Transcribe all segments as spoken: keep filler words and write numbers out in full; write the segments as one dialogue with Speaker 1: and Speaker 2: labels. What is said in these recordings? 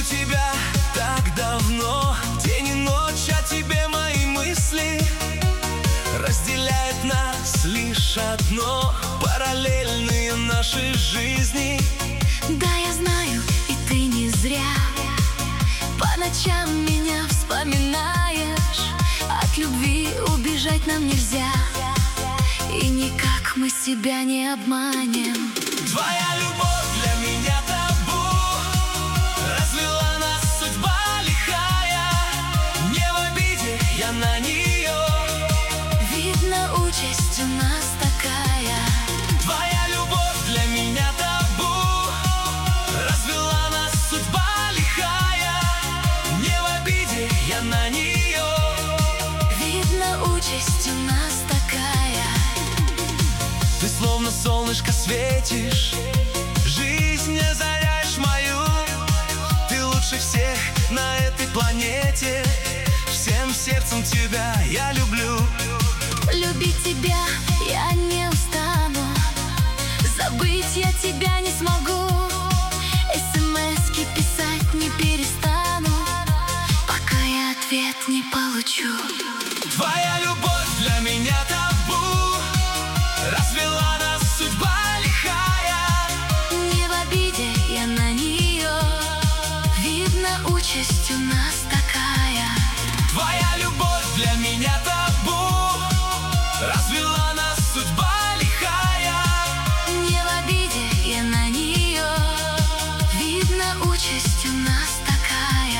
Speaker 1: тебя так давно. День и ночь о тебе мои мысли. Разделяет нас лишь одно: параллельные наши жизни.
Speaker 2: Да, я знаю, и ты не зря по ночам меня вспоминаешь. От любви убежать нам нельзя, и никак мы себя не обманем.
Speaker 1: Твоя любовь для меня табу, развела нас судьба лихая. Не в обиде я на нее,
Speaker 2: видно, участь у нас такая.
Speaker 1: Твоя любовь для меня табу, развела нас судьба лихая. Не в обиде я на нее,
Speaker 2: видно, участь у нас такая.
Speaker 1: Ты словно солнышко светишь, жизнь озаряешь мою. Ты лучше всех на этой планете, всем сердцем тебя я люблю.
Speaker 2: Любить тебя я не устану, забыть я тебя не смогу. СМСки писать не перестану, пока я ответ не получу.
Speaker 1: Твоя любовь для меня табу, развела нас судьба лихая.
Speaker 2: Не в обиде я на нее, видно, участь у нас такая.
Speaker 1: Твоя любовь для меня табу, развела нас судьба лихая.
Speaker 2: Не в обиде я на нее, видно, участь у нас такая.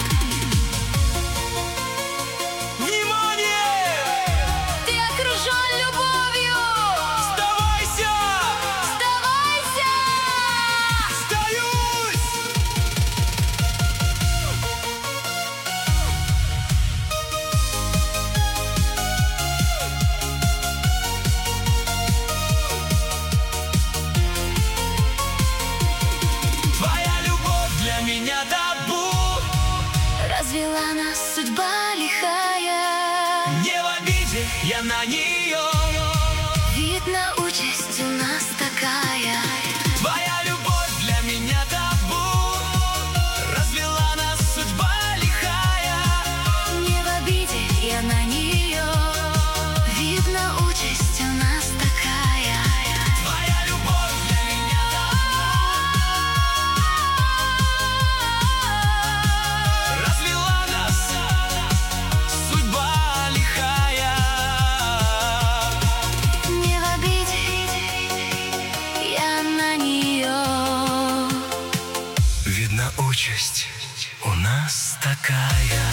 Speaker 1: Внимание!
Speaker 2: Ты окружен любовью,
Speaker 1: Сдавайся!
Speaker 2: сдавайся!
Speaker 1: Сдаюсь! Твоя любовь для меня табу,
Speaker 2: Развела нас судьба лихая,
Speaker 1: не в обиде я на нее.
Speaker 2: видно, участь у нас такая.
Speaker 1: Твоя любовь для меня табу, развела нас судьба лихая.
Speaker 2: Не в обиде я на нее, видно, участь у нас такая.
Speaker 1: Твоя любовь для меня табу, развела нас судьба лихая.
Speaker 2: Не в обиде я на нее,
Speaker 1: Видно, участь у нас такая.